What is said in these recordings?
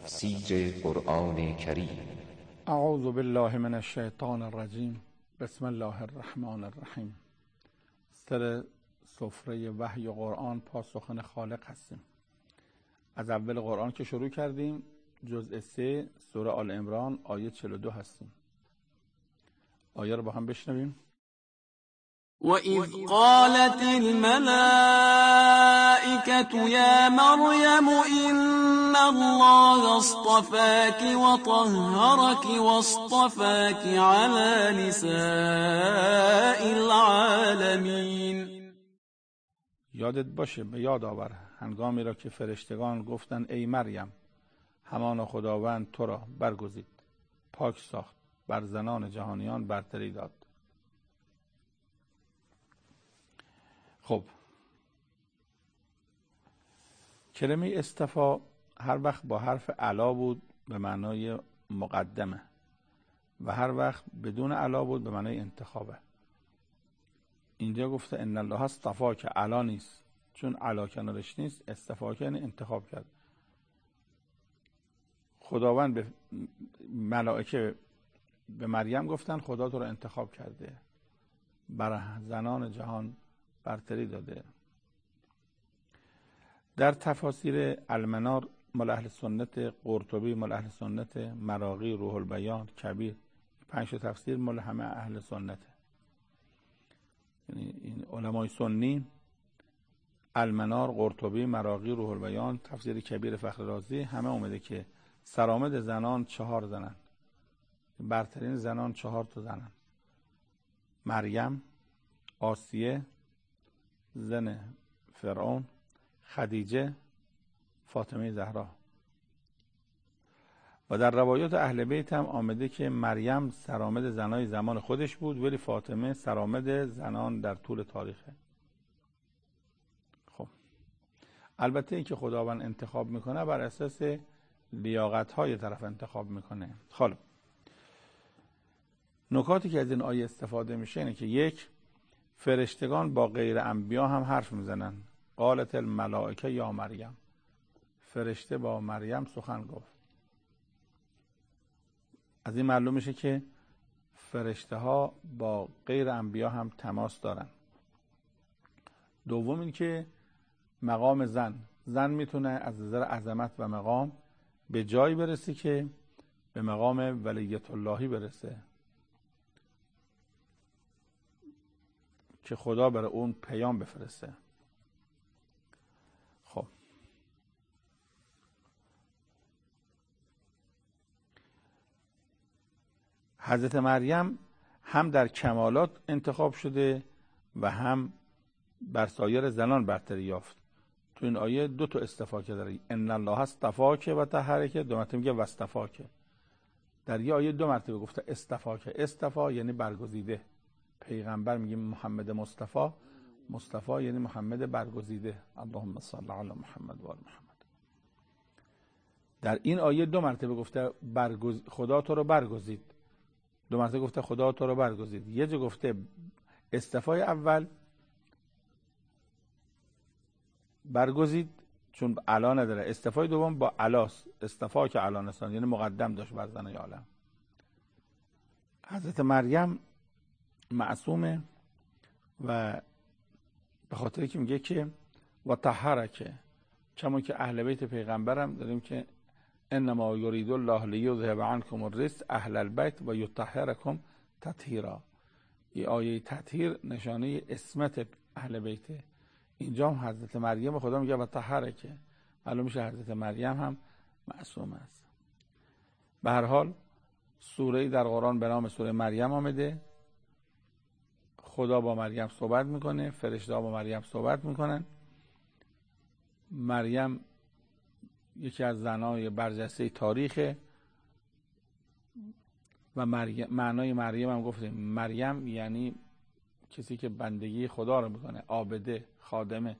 تفسیر قرآن کریم. اعوذ بالله من الشیطان الرجیم. بسم الله الرحمن الرحیم. سر سفره وحی و قرآن پاسخن خالق هستیم. از اول قرآن که شروع کردیم، جزء 3 سوره آل عمران آیه 42 هستیم. آیه رو با هم بشنویم. وَإِذْ قَالَتِ الْمَلَائِكَةُ يَا مَرْيَمُ إِنَّ اللَّهَ اصْطَفَاكِ وَطَهَّرَكِ وَاصْطَفَاكِ عَلَى نِسَاءِ الْعَالَمِينَ. یادت باشه، به یاد آور هنگامی را که فرشتگان گفتند ای مریم، همان خداوند تو را برگزید، پاک ساخت، بر زنان جهانیان برتری داد. خب، کلمه اصطفا هر وقت با حرف علا بود به معنای مقدمه و هر وقت بدون علا بود به معنای انتخابه. اینجا گفته ان الله اصطفا که علا نیست، چون علا کنارش نیست. اصطفا که یعنی انتخاب کرد. خداوند به ملائکه به مریم گفتن خدا تو رو انتخاب کرده، بر زنان جهان برتری داده. در تفاسیر المنار مال اهل سنت، قرطبی مال اهل سنت، مراغی، روح البیان، کبیر، 5 تفسیر مال همه اهل سنت. یعنی این علمای سنی، المنار، قرطبی، مراغی، روح البیان، تفسیر کبیر فخر رازی، همه اومده که سرآمد زنان 4 زنن، برترین زنان 4 تا زنن: مریم، آسیه، زن فرعون، خدیجه، فاطمه زهرا. و در روایات اهل بیت هم آمده که مریم سرآمد زنای زمان خودش بود، ولی فاطمه سرآمد زنان در طول تاریخه. خب، البته این که خداوند انتخاب میکنه بر اساس لیاقت‌های طرف انتخاب میکنه. خب، نکاتی که از این آیه استفاده میشه اینه که 1، فرشتگان با غیر انبیا هم حرف میزنن. قالت الملائکه یا مریم، فرشته با مریم سخن گفت. از این معلوم میشه که فرشته ها با غیر انبیا هم تماس دارن. دوم این که مقام زن میتونه از نظر عظمت و مقام به جایی برسه که به مقام ولیت اللهی برسه که خدا برای اون پیام بفرسته. خب، حضرت مریم هم در کمالات انتخاب شده و هم بر سایر زنان برتری یافت. تو این آیه 2 تا اصطفا داره. ان الله اصطفاک و طهرک، 2 مرتبه میگه واصطفاک. در یه آیه 2 مرتبه گفته اصطفاک. اصطفا یعنی برگزیده. پیغمبر میگیم محمد مصطفی، مصطفی یعنی محمد برگزیده. اللهم صل علی محمد و آل محمد. در این آیه 2 مرتبه گفته خدا تو رو برگزید، 2 مرتبه گفته خدا تو رو برگزید. یه جا گفته اصطفای اول برگزید چون علا نداره، اصطفای دوم با علاست، اصطفا که علا نسان، یعنی مقدم داشت بر زنای عالم. حضرت مریم معصومه و به خاطر که میگه که و طهرک، چون که اهل بیت پیغمبرم داریم که انما یرید الله لیذهب عنکم الرجس اهل البیت و یطهرکم تطهیرا. این آیه تطهیر نشانه عصمت اهل بیت. اینجا هم حضرت مریم خدا میگه و طهرک، معلوم میشه حضرت مریم هم معصوم است. به هر حال سوره‌ای در قرآن به نام سوره مریم آمده. خدا با مریم صحبت میکنه، فرشته‌ها با مریم صحبت میکنن. مریم یکی از زنای برجسته تاریخه و معنای مریم هم گفتیم. مریم یعنی کسی که بندگی خدا رو میکنه، عابده، خادمه.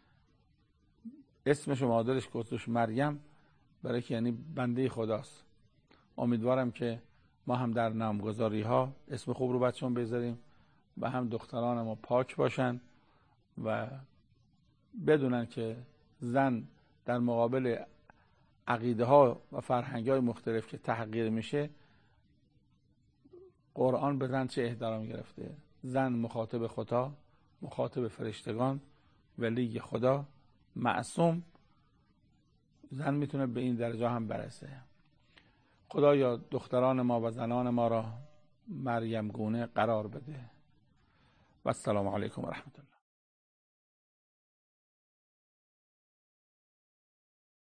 اسمش و مادرش گذاشت مریم برای که یعنی بنده خداست. امیدوارم که ما هم در نامگذاری ها اسم خوب رو بچه‌مون بذاریم و هم دختران ما پاک باشن و بدونن که زن در مقابل عقیده ها و فرهنگ های مختلف که تحقیر میشه، قرآن به زن چه احترامی گرفته؟ زن مخاطب خدا، مخاطب فرشتگان، ولی خدا، معصوم، زن میتونه به این درجه هم برسه. خدایا دختران ما و زنان ما را مریم گونه قرار بده. و السلام علیکم و رحمت الله.